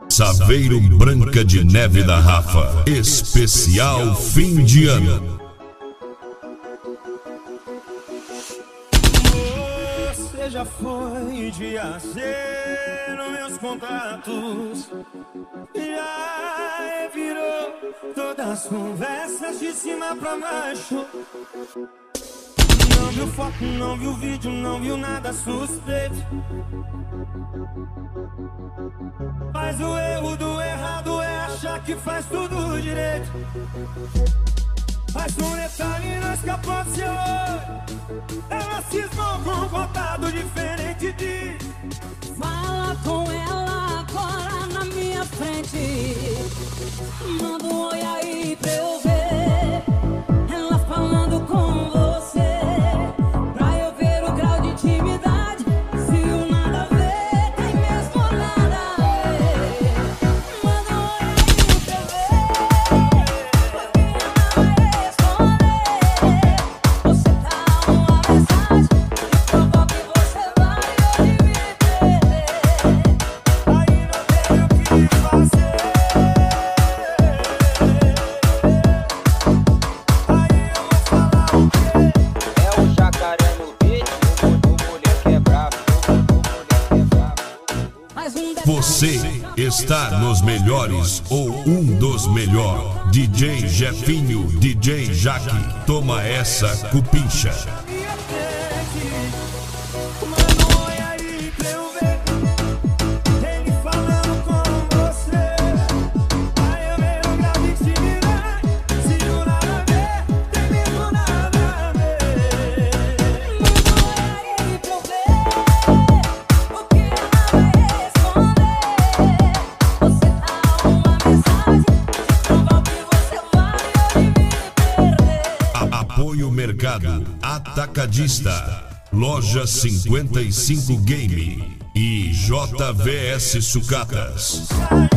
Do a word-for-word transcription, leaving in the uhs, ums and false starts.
Saveiro Branca de Neve da Rafa, especial fim de ano. Você já foi de azer nos meus contatos, já virou todas as conversas de cima pra baixo. Não viu foto, não viu vídeo, não viu nada suspeito. Mas o erro do errado é achar que faz tudo direito. Mas um detalhe não escapou do seu olho, ela cismou com um contato diferente de... Fala com ela agora na minha frente, manda um oi aí pra eu ver ela falando com você, pra eu ver o grau de intimidade. Se o nada a ver tem mesmo nada a ver, manda um oi aí pra eu ver, porque ela vai responder. Você dá uma mensagem e prova que você vai hoje me perder. Aí não tem o que fazer. Aí eu vou falar o quê? É o jacaré no beat, o mulher que é brabo, o mulher que é brabo. Mais um Você está nos melhores ou um dos melhores. D J Jefinho, D J Jaque, toma essa cupincha. Minha frente, manda um oi aí pra eu ver ele falando com você. Aí eu vejo o grau de intimidade. Se o nada a ver, tem mesmo nada a ver. manda um oi aí pra eu ver, porque ela vai responder. Você dá uma mensagem e prova que você vai hoje me perder. A- Apoio Mercado Atacadista, Loja cinquenta e cinco Game e J V S Sucatas. Aí